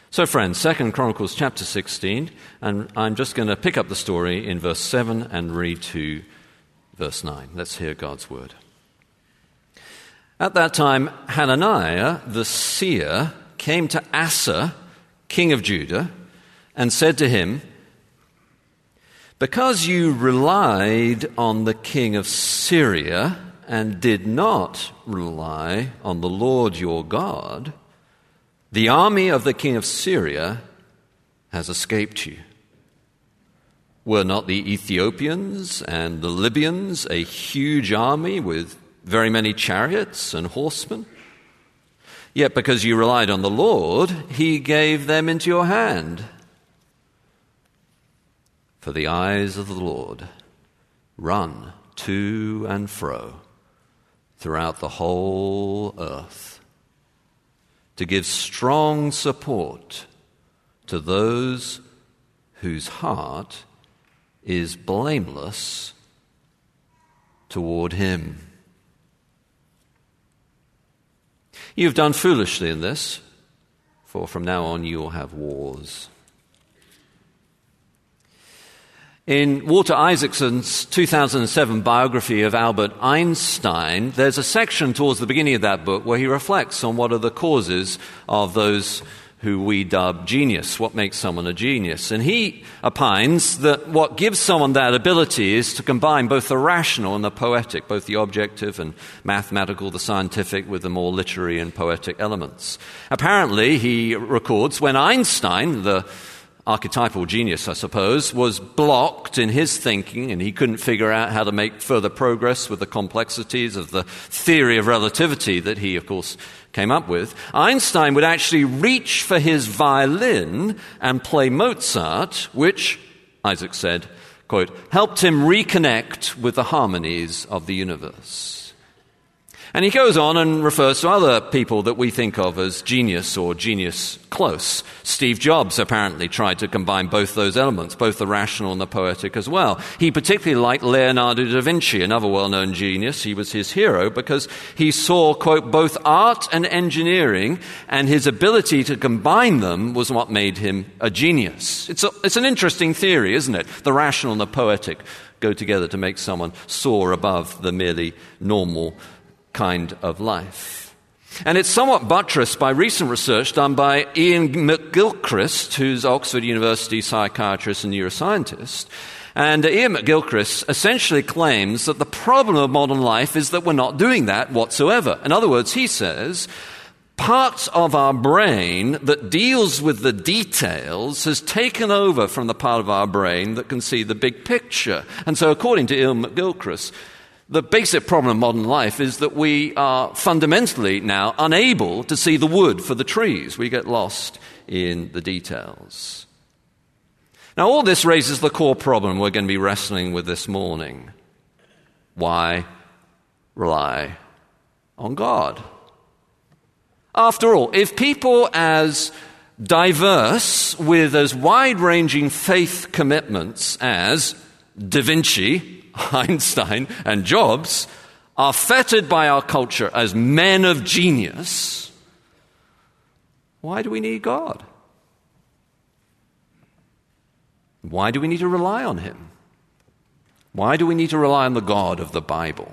So friends, 2 Chronicles chapter 16, and I'm just going to pick up the story in verse 7 and read to verse 9. Let's hear God's word. At that time, Hananiah the seer came to Asa, king of Judah, and said to him, "Because you relied on the king of Syria and did not rely on the Lord your God, the army of the king of Syria has escaped you. Were not the Ethiopians and the Libyans a huge army with very many chariots and horsemen? Yet because you relied on the Lord, he gave them into your hand. For the eyes of the Lord run to and fro throughout the whole earth, to give strong support to those whose heart is blameless toward him." You've done foolishly in this, for from now on you will have wars. In Walter Isaacson's 2007 biography of Albert Einstein, there's a section towards the beginning of that book where he reflects on what are the causes of those who we dub genius, what makes someone a genius. And he opines that what gives someone that ability is to combine both the rational and the poetic, both the objective and mathematical, the scientific, with the more literary and poetic elements. Apparently, he records, when Einstein, the archetypal genius, I suppose, was blocked in his thinking and he couldn't figure out how to make further progress with the complexities of the theory of relativity that he, of course, came up with, Einstein would actually reach for his violin and play Mozart, which, Isaac said, quote, helped him reconnect with the harmonies of the universe. And he goes on and refers to other people that we think of as genius or genius close. Steve Jobs apparently tried to combine both those elements, both the rational and the poetic as well. He particularly liked Leonardo da Vinci, another well-known genius. He was his hero because he saw, quote, both art and engineering, and his ability to combine them was what made him a genius. It's an interesting theory, isn't it? The rational and the poetic go together to make someone soar above the merely normal kind of life. And it's somewhat buttressed by recent research done by Ian McGilchrist, who's Oxford University psychiatrist and neuroscientist. And Ian McGilchrist essentially claims that the problem of modern life is that we're not doing that whatsoever. In other words, he says, parts of our brain that deals with the details has taken over from the part of our brain that can see the big picture. And so according to Ian McGilchrist, the basic problem of modern life is that we are fundamentally now unable to see the wood for the trees. We get lost in the details. Now, all this raises the core problem we're going to be wrestling with this morning. Why rely on God? After all, if people as diverse with as wide-ranging faith commitments as Da Vinci, Einstein, and Jobs are fettered by our culture as men of genius, why do we need God? Why do we need to rely on him? Why do we need to rely on the God of the Bible?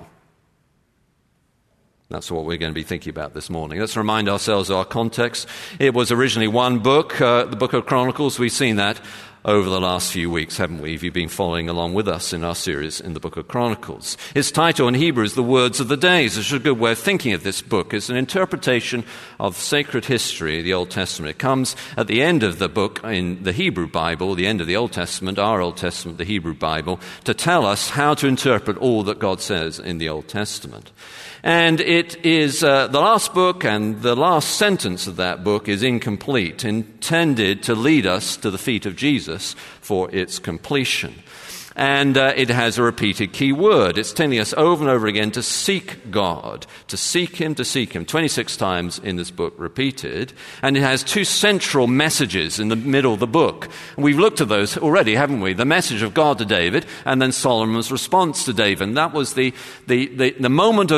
That's what we're going to be thinking about this morning. Let's remind ourselves of our context. It was originally one book, the book of Chronicles. We've seen that over the last few weeks, haven't we? If you've been following along with us in our series in the book of Chronicles. Its title in Hebrew is The Words of the Days. It's a good way of thinking of this book. It's an interpretation of sacred history, the Old Testament. It comes at the end of the book in the Hebrew Bible, the end of the Old Testament, our Old Testament, the Hebrew Bible, to tell us how to interpret all that God says in the Old Testament. And it is the last book, and the last sentence of that book is incomplete, intended to lead us to the feet of Jesus for its completion. And it has a repeated key word. It's telling us over and over again to seek God, to seek him, 26 times in this book repeated. And it has two central messages in the middle of the book. And we've looked at those already, haven't we? The message of God to David, and then Solomon's response to David. And that was the moment of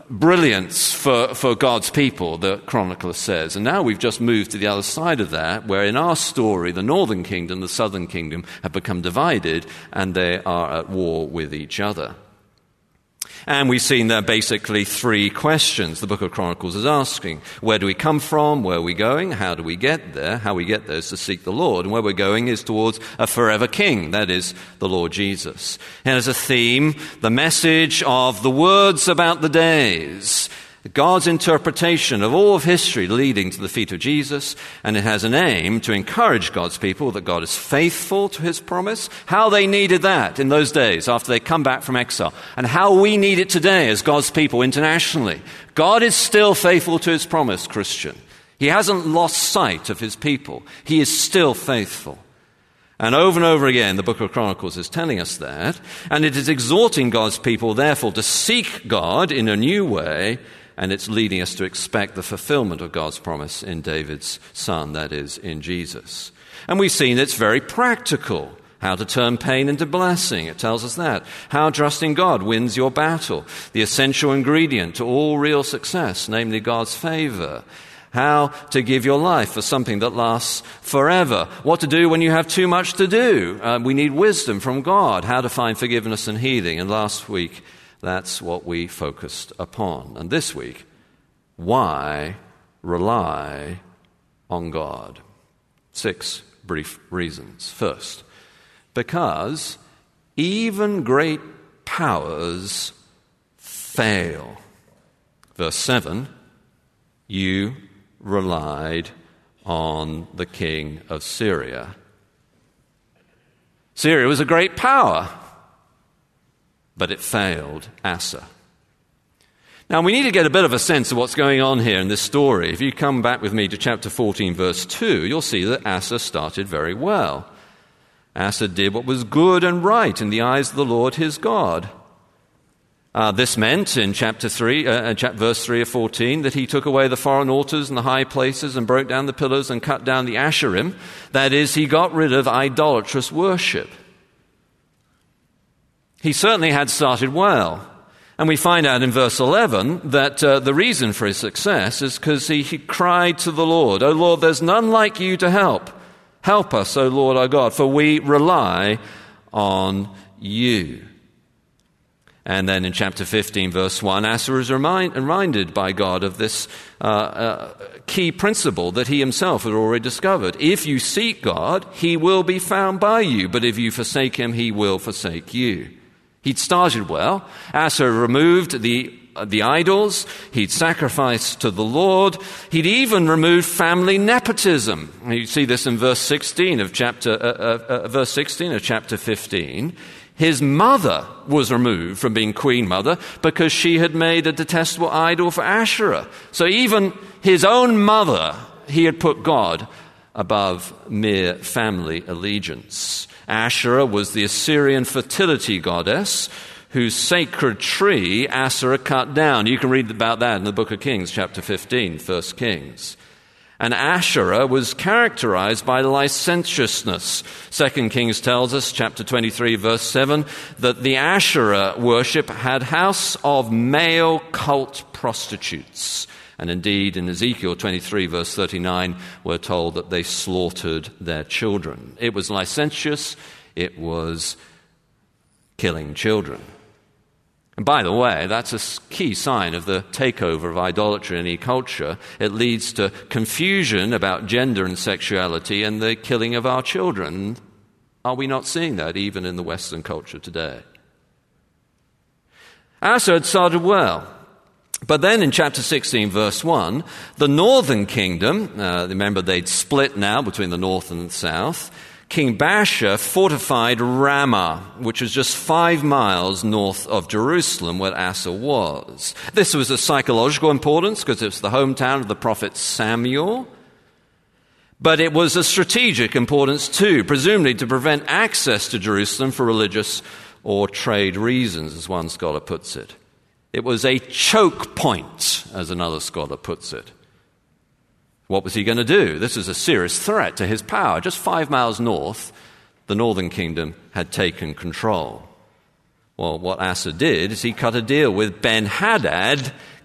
brilliance for God's people, the chronicler says. And now we've just moved to the other side of that, where in our story, the northern kingdom, the southern kingdom have become divided, and they are at war with each other. And we've seen there basically three questions the book of Chronicles is asking. Where do we come from? Where are we going? How do we get there? How we get there is to seek the Lord. And where we're going is towards a forever king, that is, the Lord Jesus. And as a theme, the message of the words about the days, God's interpretation of all of history leading to the feet of Jesus, and it has an aim to encourage God's people that God is faithful to his promise, how they needed that in those days after they come back from exile, and how we need it today as God's people internationally. God is still faithful to his promise, Christian. He hasn't lost sight of his people. He is still faithful. And over again, the book of Chronicles is telling us that, and it is exhorting God's people, therefore, to seek God in a new way. And it's leading us to expect the fulfillment of God's promise in David's son, that is, in Jesus. And we've seen it's very practical, how to turn pain into blessing. It tells us that. How trusting God wins your battle. The essential ingredient to all real success, namely God's favor. How to give your life for something that lasts forever. What to do when you have too much to do. We need wisdom from God. How to find forgiveness and healing. And last week, that's what we focused upon. And this week, why rely on God? 6 brief reasons. First, because even great powers fail. Verse 7, you relied on the king of Syria. Syria was a great power, but it failed Asa. Now, we need to get a bit of a sense of what's going on here in this story. If you come back with me to chapter 14, verse 2, you'll see that Asa started very well. Asa did what was good and right in the eyes of the Lord his God. This meant, in chapter 3, verse 3 of 14, that he took away the foreign altars and the high places and broke down the pillars and cut down the Asherim. That is, he got rid of idolatrous worship. He certainly had started well. And we find out in verse 11 that the reason for his success is because he cried to the Lord, "O Lord, there's none like you to help. Help us, O Lord our God, for we rely on you." And then in chapter 15, verse 1, Asa is reminded by God of this key principle that he himself had already discovered. If you seek God, he will be found by you, but if you forsake him, he will forsake you. He'd started well. Asa removed the idols. He'd sacrificed to the Lord. He'd even removed family nepotism. You see this in verse 16 of chapter 15. His mother was removed from being queen mother because she had made a detestable idol for Asherah. So even his own mother, he had put God above mere family allegiance. Asherah was the Assyrian fertility goddess whose sacred tree Asa cut down. You can read about that in the book of Kings, chapter 15, 1 Kings. And Asherah was characterized by licentiousness. 2 Kings tells us, chapter 23, verse 7, that the Asherah worship had house of male cult prostitutes. And indeed, in Ezekiel 23, verse 39, we're told that they slaughtered their children. It was licentious. It was killing children. And by the way, that's a key sign of the takeover of idolatry in any culture. It leads to confusion about gender and sexuality and the killing of our children. Are we not seeing that even in the Western culture today? Asa had started well. But then in chapter 16, verse 1, the northern kingdom, remember they'd split now between the north and the south, King Baasha fortified Ramah, which was just 5 miles north of Jerusalem where Asa was. This was of psychological importance because it was the hometown of the prophet Samuel. But it was a strategic importance too, presumably to prevent access to Jerusalem for religious or trade reasons, as one scholar puts it. It was a choke point, as another scholar puts it. What was he going to do? This was a serious threat to his power. Just 5 miles north, the northern kingdom had taken control. Well, what Asa did is he cut a deal with Ben-Hadad,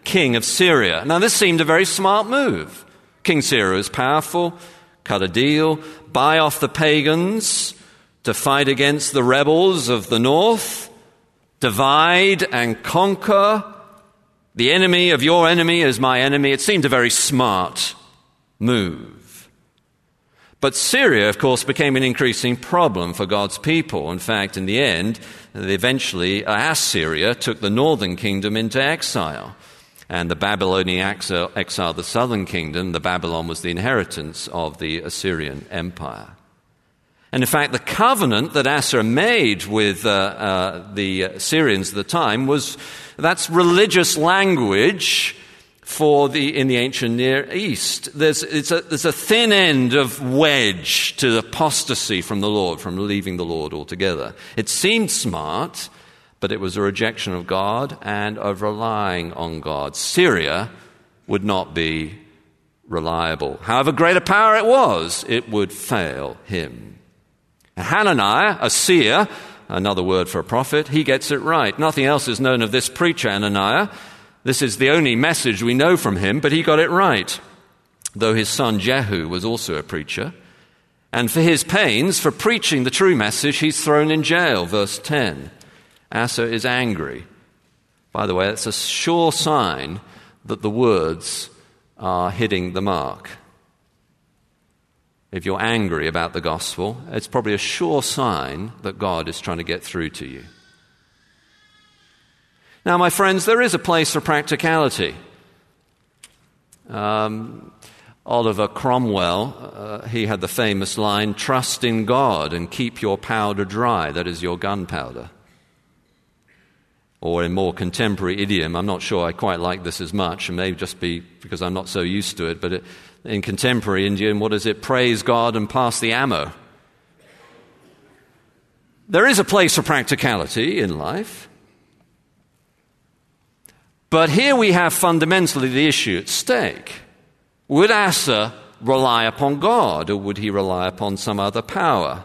king of Syria. Now, this seemed a very smart move. King Syria was powerful, cut a deal, buy off the pagans to fight against the rebels of the north, divide and conquer. The enemy of your enemy is my enemy. It seemed a very smart move. But Syria, of course, became an increasing problem for God's people. In fact, in the end, eventually Assyria took the northern kingdom into exile. And the Babylonian exiled the southern kingdom. The Babylon was the inheritance of the Assyrian Empire. And in fact, the covenant that Asa made with the Syrians at the time that's religious language in the ancient Near East. There's a thin end of wedge to apostasy from the Lord, from leaving the Lord altogether. It seemed smart, but it was a rejection of God and of relying on God. Syria would not be reliable. However great a power it would fail him. Hananiah, a seer, another word for a prophet, he gets it right. Nothing else is known of this preacher, Hananiah. This is the only message we know from him, but he got it right, though his son Jehu was also a preacher. And for his pains, for preaching the true message, he's thrown in jail. Verse 10. Asa is angry. By the way, that's a sure sign that the words are hitting the mark. If you're angry about the gospel, it's probably a sure sign that God is trying to get through to you. Now, my friends, there is a place for practicality. Oliver Cromwell, he had the famous line, "Trust in God and keep your powder dry," that is your gunpowder. Or in more contemporary idiom, I'm not sure I quite like this as much, and maybe just be because I'm not so used to it, but in contemporary Indian, what is it? Praise God and pass the ammo. There is a place for practicality in life. But here we have fundamentally the issue at stake. Would Asa rely upon God, or would he rely upon some other power?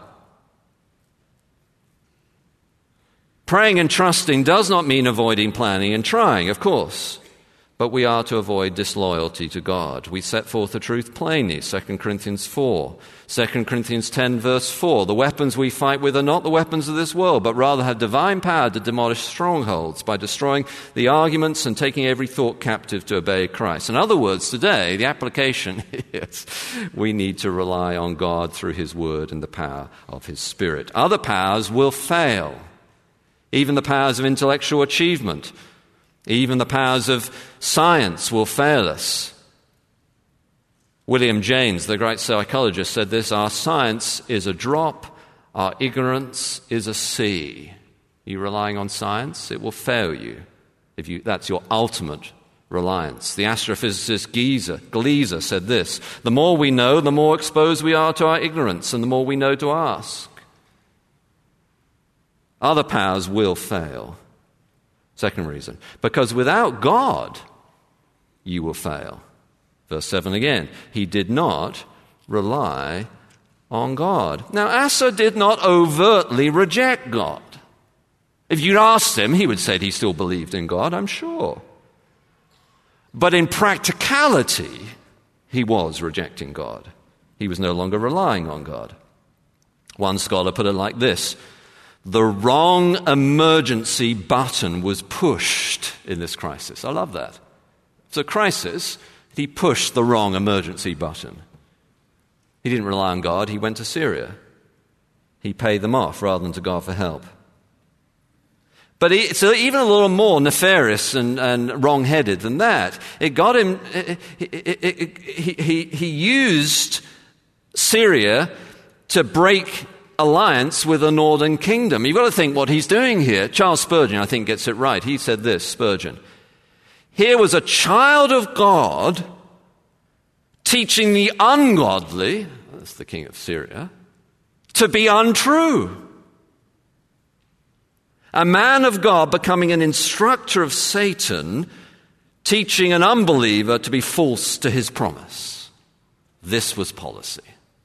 Praying and trusting does not mean avoiding planning and trying, of course. But we are to avoid disloyalty to God. We set forth the truth plainly, 2 Corinthians 4. 2 Corinthians 10, verse 4. The weapons we fight with are not the weapons of this world, but rather have divine power to demolish strongholds by destroying the arguments and taking every thought captive to obey Christ. In other words, today, the application is we need to rely on God through his word and the power of his Spirit. Other powers will fail. Even the powers of intellectual achievement. Even the powers of science will fail us. William James, the great psychologist, said this: our science is a drop, our ignorance is a sea. Are you relying on science? It will fail you. That's your ultimate reliance. The astrophysicist Gleiser said this: the more we know, the more exposed we are to our ignorance, and the more we know to ask. Other powers will fail. Second reason, because without God, you will fail. Verse 7 again, he did not rely on God. Now, Asa did not overtly reject God. If you'd asked him, he would say he still believed in God, I'm sure. But in practicality, he was rejecting God. He was no longer relying on God. One scholar put it like this: the wrong emergency button was pushed in this crisis. I love that. It's a crisis. He pushed the wrong emergency button. He didn't rely on God. He went to Syria. He paid them off rather than to God for help. But it's even a little more nefarious and wrong-headed than that. It got him. He used Syria to break alliance with the northern kingdom. You've got to think what he's doing here. Charles Spurgeon, I think, gets it right. He said this, Spurgeon: here was a child of God teaching the ungodly, that's the king of Syria, to be untrue. A man of God becoming an instructor of Satan, teaching an unbeliever to be false to his promise. This was policy.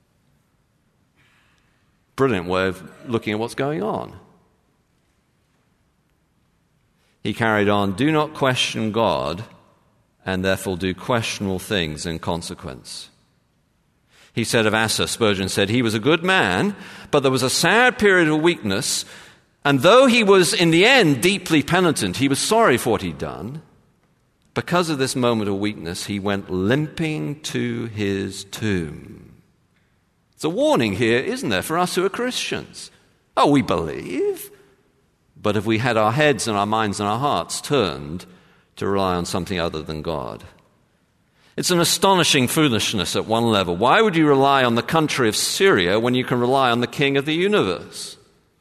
Brilliant way of looking at what's going on. He carried on, do not question God and therefore do questionable things in consequence. He said of Asa, Spurgeon said, he was a good man, but there was a sad period of weakness, and though he was in the end deeply penitent, he was sorry for what he'd done, because of this moment of weakness, he went limping to his tomb. It's a warning here, isn't there, for us who are Christians? Oh, we believe, but have we had our heads and our minds and our hearts turned to rely on something other than God? It's an astonishing foolishness at one level. Why would you rely on the country of Syria when you can rely on the King of the universe?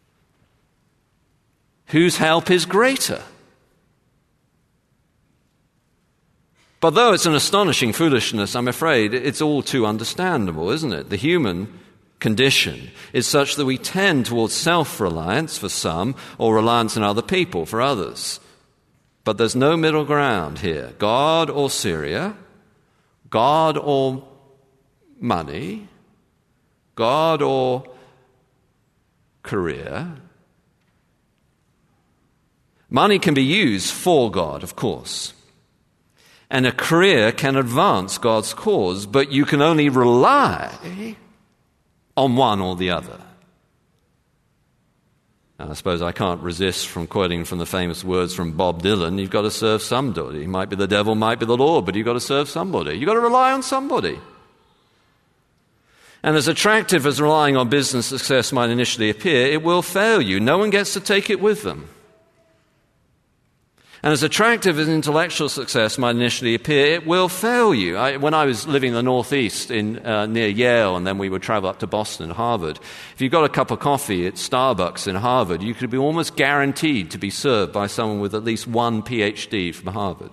Whose help is greater? But though it's an astonishing foolishness, I'm afraid it's all too understandable, isn't it? The human condition is such that we tend towards self-reliance for some, or reliance on other people for others. But there's no middle ground here. God or Syria, God or money, God or career. Money can be used for God, of course. And a career can advance God's cause, but you can only rely on one or the other. And I suppose I can't resist from quoting from the famous words from Bob Dylan, you've got to serve somebody. It might be the devil, might be the Lord, but you've got to serve somebody. You've got to rely on somebody. And as attractive as relying on business success might initially appear, it will fail you. No one gets to take it with them. And as attractive as intellectual success might initially appear, it will fail you. When I was living in the Northeast near Yale, and then we would travel up to Boston and Harvard, if you got a cup of coffee at Starbucks in Harvard, you could be almost guaranteed to be served by someone with at least one PhD from Harvard.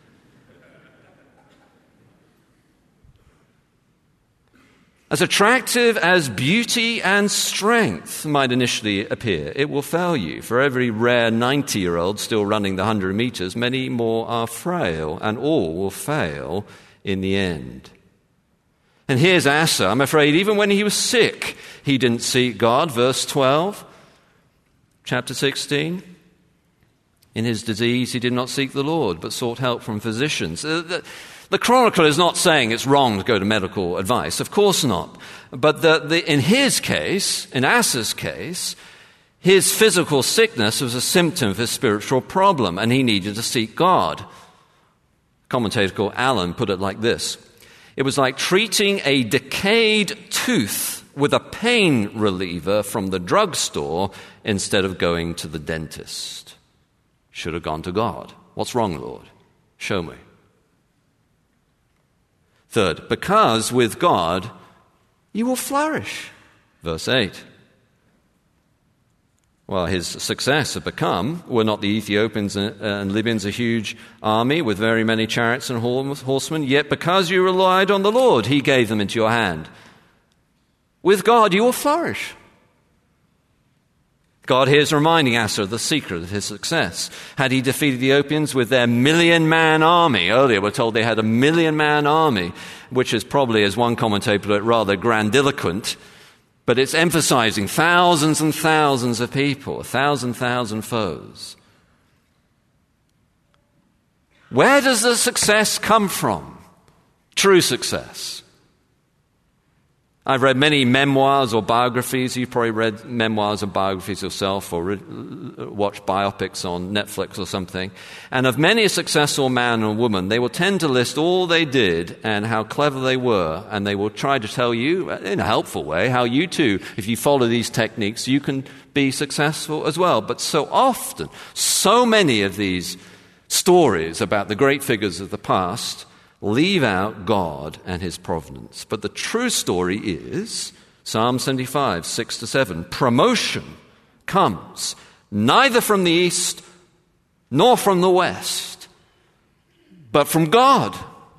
As attractive as beauty and strength might initially appear, it will fail you. For every rare 90-year-old still running the 100 meters, many more are frail, and all will fail in the end. And here's Asa. I'm afraid even when he was sick, he didn't seek God. Verse 12, chapter 16. In his disease, he did not seek the Lord, but sought help from physicians. The chronicler is not saying it's wrong to go to medical advice. Of course not. But in his case, in Asa's case, his physical sickness was a symptom of his spiritual problem, and he needed to seek God. Commentator called Allen put it like this. It was like treating a decayed tooth with a pain reliever from the drugstore instead of going to the dentist. Should have gone to God. What's wrong, Lord? Show me. Third, because with God you will flourish. Verse 8. Well, his success had become, were not the Ethiopians and Libyans a huge army with very many chariots and horsemen, yet because you relied on the Lord, he gave them into your hand. With God you will flourish. God here is reminding Asa of the secret of his success. Had he defeated the Ethiopians with their 1,000,000-man army, earlier we're told they had a 1,000,000-man army, which is probably, as one commentator put it, rather grandiloquent, but it's emphasizing thousands and thousands of people, 1,000 foes. Where does the success come from? True success. I've read many memoirs or biographies. You've probably read memoirs and biographies yourself, or watched biopics on Netflix or something. And of many a successful man or woman, they will tend to list all they did and how clever they were. And they will try to tell you, in a helpful way, how you too, if you follow these techniques, you can be successful as well. But so often, so many of these stories about the great figures of the past leave out God and his providence. But the true story is Psalm 75, 6-7. Promotion comes neither from the east nor from the west, but from God.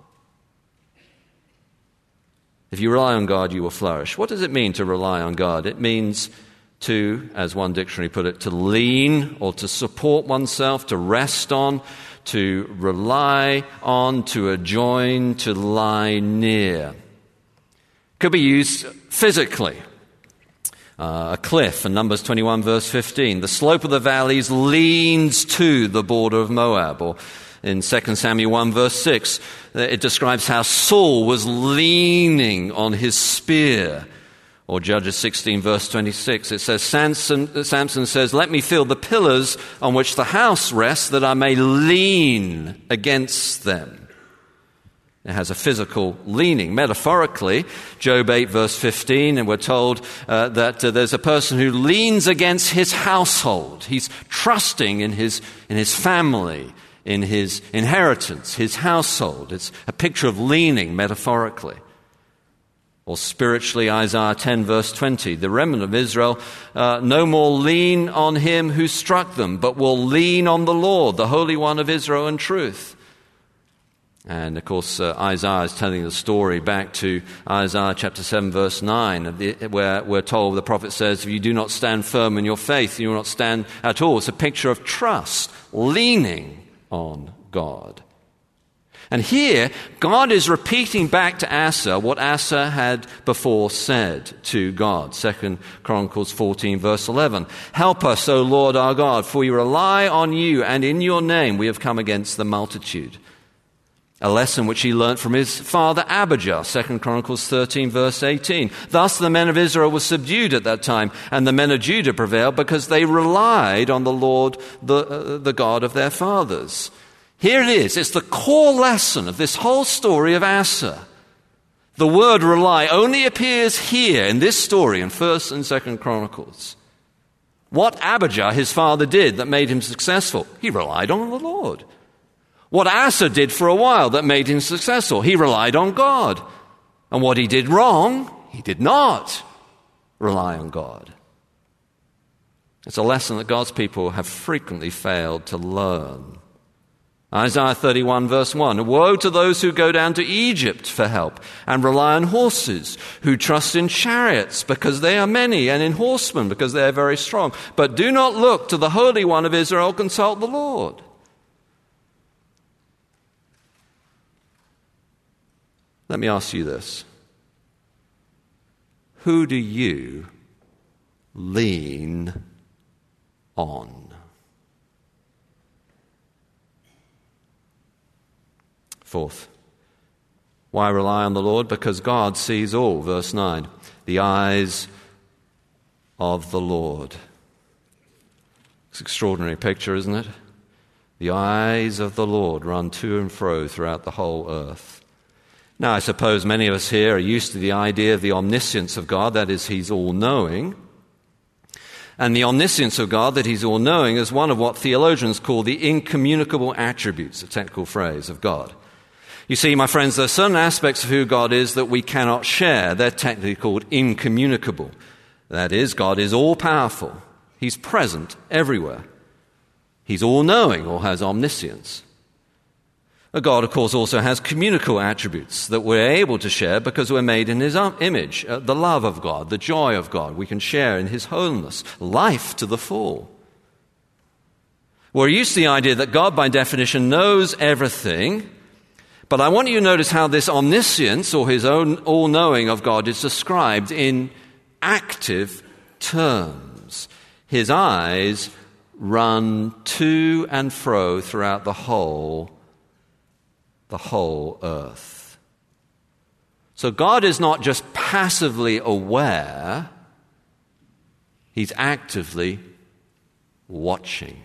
If you rely on God, you will flourish. What does it mean to rely on God? It means to, as one dictionary put it, to lean or to support oneself, to rest on, to rely on, to adjoin, to lie near. Could be used physically. A cliff in Numbers 21 verse 15. The slope of the valleys leans to the border of Moab. Or In 2 Samuel 1 verse 6, it describes how Saul was leaning on his spear. Or Judges 16 verse 26, it says, Samson says, "Let me feel the pillars on which the house rests, that I may lean against them." It has a physical leaning. Metaphorically, Job 8 verse 15, and we're told that there's a person who leans against his household. He's trusting in his family, in his inheritance, his household. It's a picture of leaning metaphorically. Or spiritually, Isaiah 10 verse 20, the remnant of Israel no more lean on him who struck them, but will lean on the Lord, the Holy One of Israel in truth. And of course, Isaiah is telling the story back to Isaiah chapter 7 verse 9, where we're told, the prophet says, if you do not stand firm in your faith, you will not stand at all. It's a picture of trust, leaning on God. And here, God is repeating back to Asa what Asa had before said to God. 2 Chronicles 14 verse 11. "Help us, O Lord our God, for we rely on you, and in your name we have come against the multitude." A lesson which he learnt from his father Abijah, 2 Chronicles 13 verse 18. "Thus the men of Israel were subdued at that time, and the men of Judah prevailed because they relied on the Lord, the God of their fathers." Here it is. It's the core lesson of this whole story of Asa. The word rely only appears here in this story in 1st and 2nd Chronicles. What Abijah, his father, did that made him successful? He relied on the Lord. What Asa did for a while that made him successful? He relied on God. And what he did wrong, he did not rely on God. It's a lesson that God's people have frequently failed to learn. Isaiah 31 verse 1, "Woe to those who go down to Egypt for help and rely on horses, who trust in chariots because they are many, and in horsemen because they are very strong. But do not look to the Holy One of Israel, consult the Lord." Let me ask you this. Who do you lean on? Fourth, why rely on the Lord? Because God sees all. Verse 9, the eyes of the Lord. It's an extraordinary picture, isn't it? The eyes of the Lord run to and fro throughout the whole earth. Now, I suppose many of us here are used to the idea of the omniscience of God, that is, He's all-knowing. And the omniscience of God, that He's all-knowing, is one of what theologians call the incommunicable attributes, a technical phrase, of God. You see, my friends, there are certain aspects of who God is that we cannot share. They're technically called incommunicable. That is, God is all-powerful. He's present everywhere. He's all-knowing, or has omniscience. God, of course, also has communicable attributes that we're able to share because we're made in His image. The love of God, the joy of God, we can share in His holiness, life to the full. We're used to the idea that God, by definition, knows everything, but I want you to notice how this omniscience, or His own all-knowing of God, is described in active terms. His eyes run to and fro throughout the whole earth. So God is not just passively aware, He's actively watching.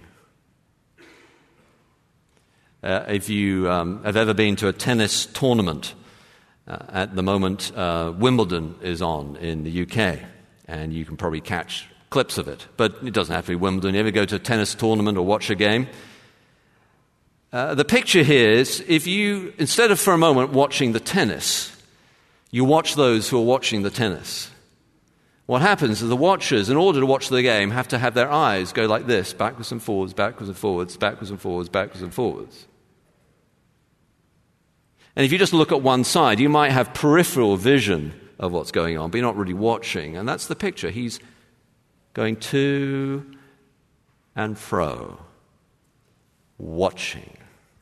If you have ever been to a tennis tournament, at the moment Wimbledon is on in the UK, and you can probably catch clips of it, but it doesn't have to be Wimbledon. You ever go to a tennis tournament or watch a game? The picture here is, if you, instead of for a moment watching the tennis, you watch those who are watching the tennis. What happens is the watchers, in order to watch the game, have to have their eyes go like this, backwards and forwards, backwards and forwards, backwards and forwards, backwards and forwards. And if you just look at one side, you might have peripheral vision of what's going on, but you're not really watching. And that's the picture. He's going to and fro, watching.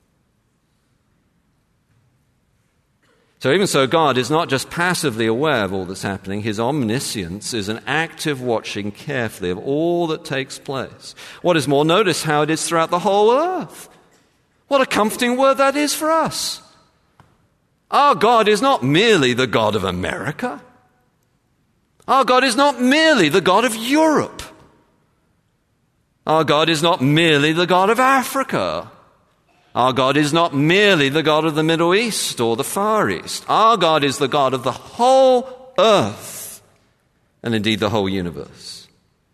So even so, God is not just passively aware of all that's happening. His omniscience is an active watching carefully of all that takes place. What is more, notice how it is throughout the whole earth. What a comforting word that is for us. Our God is not merely the God of America. Our God is not merely the God of Europe. Our God is not merely the God of Africa. Our God is not merely the God of the Middle East or the Far East. Our God is the God of the whole earth and indeed the whole universe.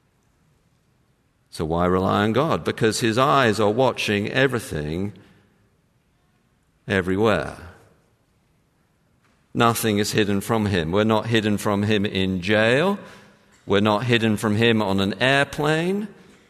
So why rely on God? Because his eyes are watching everything, everywhere. Nothing is hidden from him. We're not hidden from him in jail. We're not hidden from him on an airplane.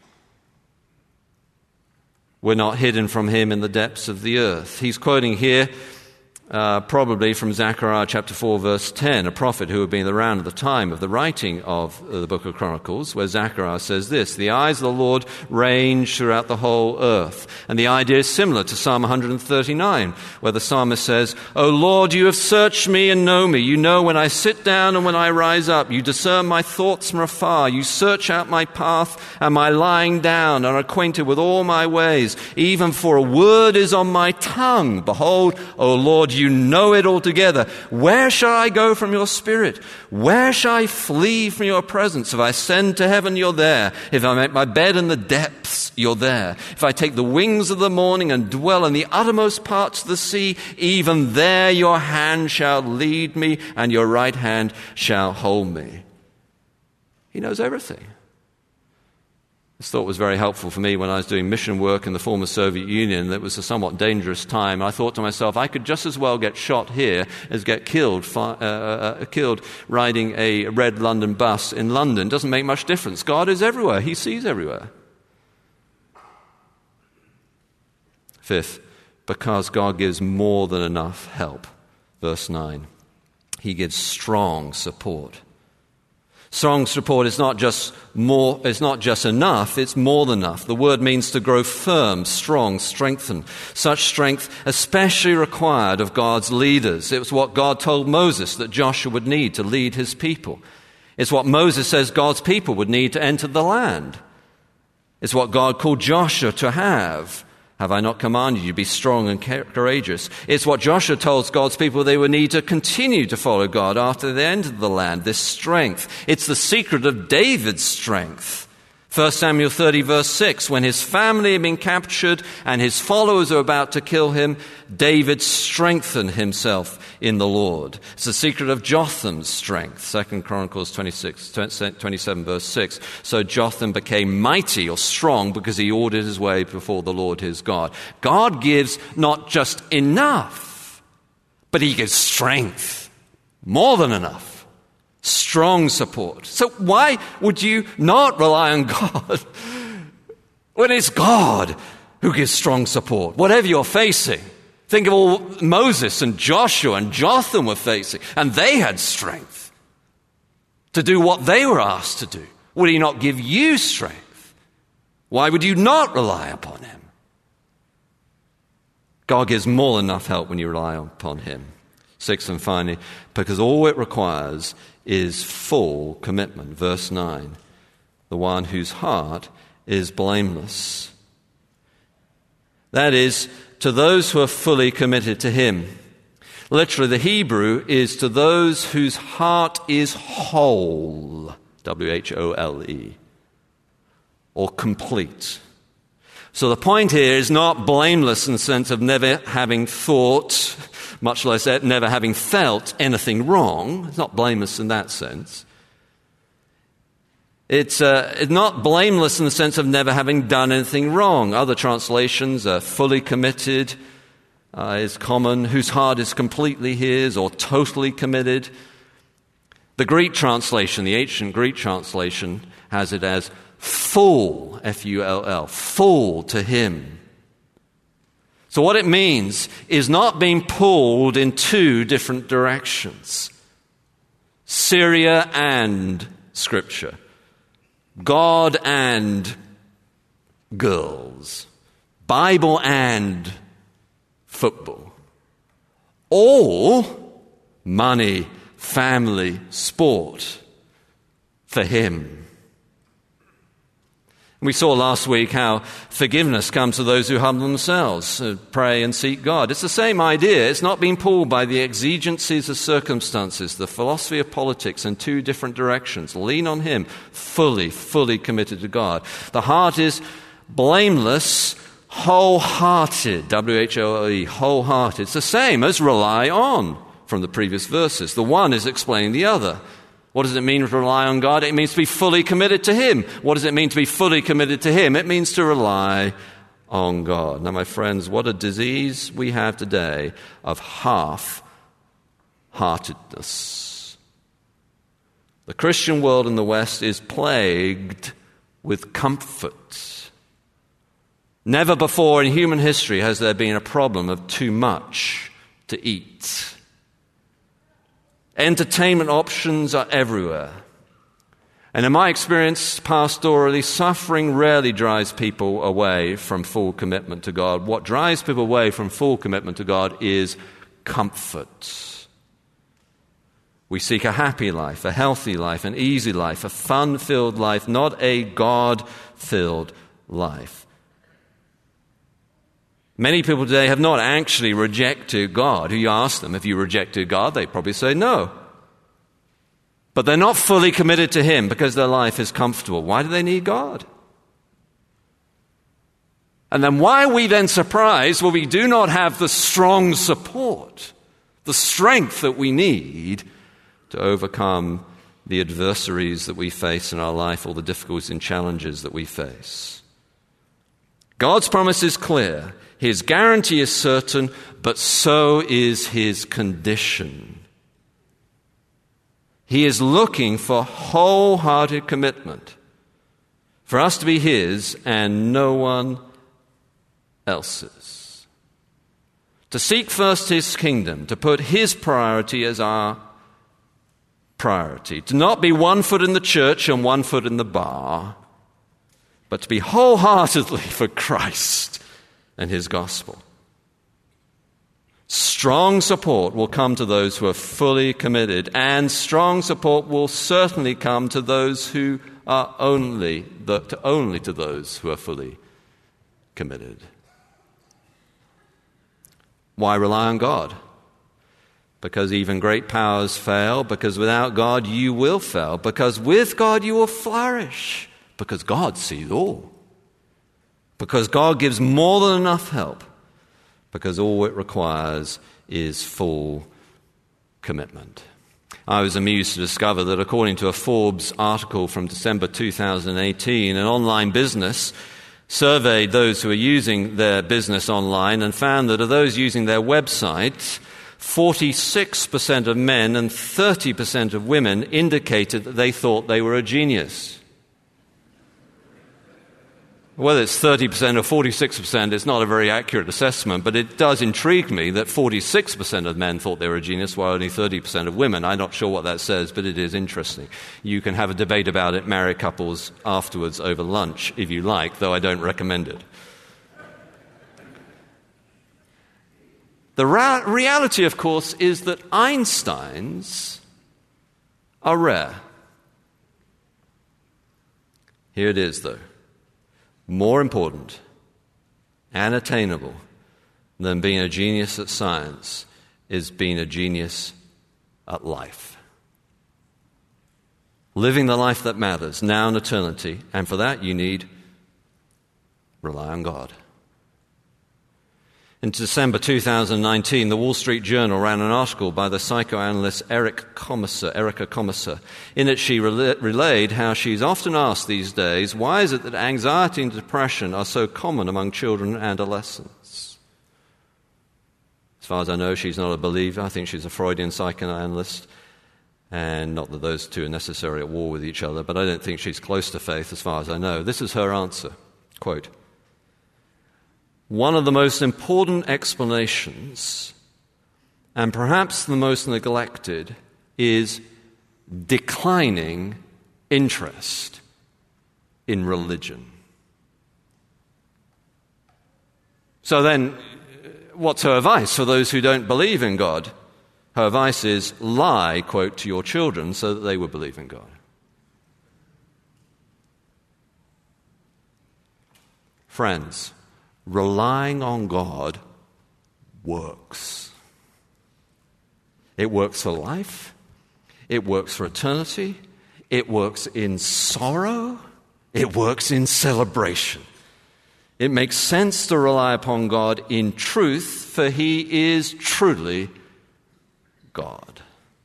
We're not hidden from him in the depths of the earth. He's quoting here probably from Zechariah chapter 4, verse 10, a prophet who had been around at the time of the writing of the book of Chronicles, where Zechariah says this: the eyes of the Lord range throughout the whole earth. And the idea is similar to Psalm 139, where the psalmist says, O Lord, you have searched me and know me. You know when I sit down and when I rise up. You discern my thoughts from afar. You search out my path and my lying down, and are acquainted with all my ways. Even for a word is on my tongue. Behold, O Lord, you know it altogether. Where shall I go from your spirit? Where shall I flee from your presence? If I ascend to heaven, you're there. If I make my bed in the depths, you're there. If I take the wings of the morning and dwell in the uttermost parts of the sea, even there your hand shall lead me and your right hand shall hold me. He knows everything. This thought was very helpful for me when I was doing mission work in the former Soviet Union. That was a somewhat dangerous time. I thought to myself, I could just as well get shot here as get killed riding a red London bus in London. Doesn't make much difference. God is everywhere. He sees everywhere. Fifth, because God gives more than enough help. Verse 9. He gives strong support. Strong support is not just enough, it's more than enough. The word means to grow firm, strong, strengthen. Such strength especially required of God's leaders. It was what God told Moses that Joshua would need to lead his people. It's what Moses says God's people would need to enter the land. It's what God called Joshua to have. Have I not commanded you to be strong and courageous? It's what Joshua tells God's people they would need to continue to follow God after they entered the land, this strength. It's the secret of David's strength. 1 Samuel 30 verse 6, when his family had been captured and his followers were about to kill him, David strengthened himself in the Lord. It's the secret of Jotham's strength. 2 Chronicles 27 verse 6. So Jotham became mighty or strong because he ordered his way before the Lord his God. God gives not just enough, but he gives strength. More than enough. Strong support. So why would you not rely on God when it's God who gives strong support? Whatever you're facing. Think of all Moses and Joshua and Jotham were facing, and they had strength to do what they were asked to do. Would he not give you strength? Why would you not rely upon him? God gives more than enough help when you rely upon him. Sixth and finally, because all it requires is full commitment. Verse 9, the one whose heart is blameless. That is, to those who are fully committed to him. Literally, the Hebrew is to those whose heart is whole, W-H-O-L-E, or complete. So the point here is not blameless in the sense of never having thought, much less never having felt anything wrong. It's not blameless in that sense. It's not blameless in the sense of never having done anything wrong. Other translations are fully committed is common, whose heart is completely his or totally committed. The Greek translation, the ancient Greek translation, has it as full, F-U-L-L, full to him. So what it means is not being pulled in two different directions. Syria and Scripture. God and girls. Bible and football. All money, family, sport for him. We saw last week how forgiveness comes to those who humble themselves, pray and seek God. It's the same idea. It's not being pulled by the exigencies of circumstances, the philosophy of politics in two different directions. Lean on Him, fully committed to God. The heart is blameless, wholehearted, W-H-O-L-E, wholehearted. It's the same as rely on from the previous verses. The one is explaining the other. What does it mean to rely on God? It means to be fully committed to Him. What does it mean to be fully committed to Him? It means to rely on God. Now, my friends, what a disease we have today of half-heartedness. The Christian world in the West is plagued with comfort. Never before in human history has there been a problem of too much to eat. Entertainment options are everywhere. And in my experience, pastorally, suffering rarely drives people away from full commitment to God. What drives people away from full commitment to God is comfort. We seek a happy life, a healthy life, an easy life, a fun-filled life, not a God-filled life. Many people today have not actually rejected God. You ask them, if you rejected God, they probably say no. But they're not fully committed to Him because their life is comfortable. Why do they need God? And then why are we then surprised when we do not have the strong support, the strength that we need to overcome the adversaries that we face in our life, or the difficulties and challenges that we face? God's promise is clear. His guarantee is certain, but so is His condition. He is looking for wholehearted commitment, for us to be His and no one else's. To seek first His kingdom, to put His priority as our priority, to not be one foot in the church and one foot in the bar, but to be wholeheartedly for Christ and His gospel. Strong support will come to those who are fully committed, and strong support will certainly come to those who are only to those who are fully committed. Why rely on God? Because even great powers fail, because without God you will fail, because with God you will flourish, because God sees all. Because God gives more than enough help. Because all it requires is full commitment. I was amused to discover that according to a Forbes article from December 2018, an online business surveyed those who are using their business online and found that of those using their website, 46% of men and 30% of women indicated that they thought they were a genius. Whether it's 30% or 46%, it's not a very accurate assessment, but it does intrigue me that 46% of men thought they were a genius, while only 30% of women. I'm not sure what that says, but it is interesting. You can have a debate about it, married couples, afterwards over lunch, if you like, though I don't recommend it. The reality, of course, is that Einsteins are rare. Here it is, though. More important and attainable than being a genius at science is being a genius at life. Living the life that matters, now and eternity, and for that you need rely on God. In December 2019, the Wall Street Journal ran an article by the psychoanalyst Erica Komisar. In it, she relayed how she's often asked these days, why is it that anxiety and depression are so common among children and adolescents? As far as I know, she's not a believer. I think she's a Freudian psychoanalyst. And not that those two are necessarily at war with each other, but I don't think she's close to faith as far as I know. This is her answer, quote, "One of the most important explanations, and perhaps the most neglected, is declining interest in religion." So then, what's her advice for those who don't believe in God? Her advice is lie, quote, to your children so that they will believe in God. Friends, relying on God works. It works for life. It works for eternity. It works in sorrow. It works in celebration. It makes sense to rely upon God in truth, for He is truly God.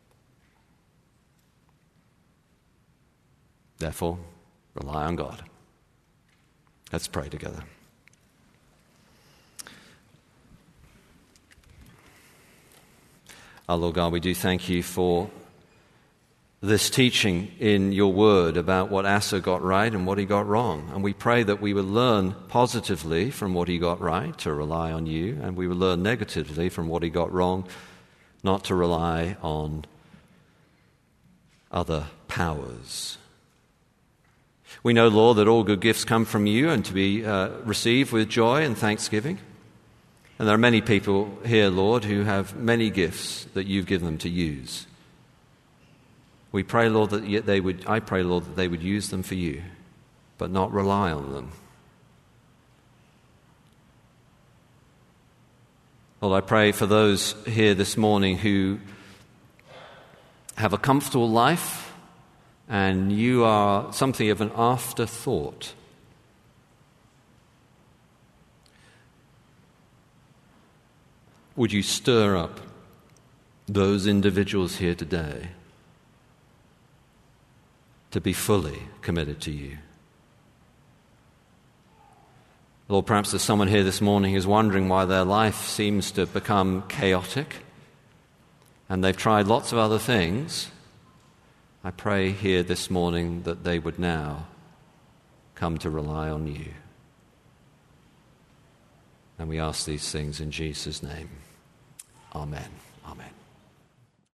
Therefore, rely on God. Let's pray together. Our Lord God, we do thank you for this teaching in your word about what Asa got right and what he got wrong. And we pray that we will learn positively from what he got right to rely on you, and we will learn negatively from what he got wrong not to rely on other powers. We know, Lord, that all good gifts come from you and to be received with joy and thanksgiving. And there are many people here, Lord, who have many gifts that you've given them to use. We pray, Lord, I pray, Lord, that they would use them for you, but not rely on them. Lord, I pray for those here this morning who have a comfortable life and you are something of an afterthought. Would you stir up those individuals here today to be fully committed to you? Lord, perhaps there's someone here this morning who's wondering why their life seems to become chaotic and they've tried lots of other things. I pray here this morning that they would now come to rely on you. And we ask these things in Jesus' name. Amen. Amen.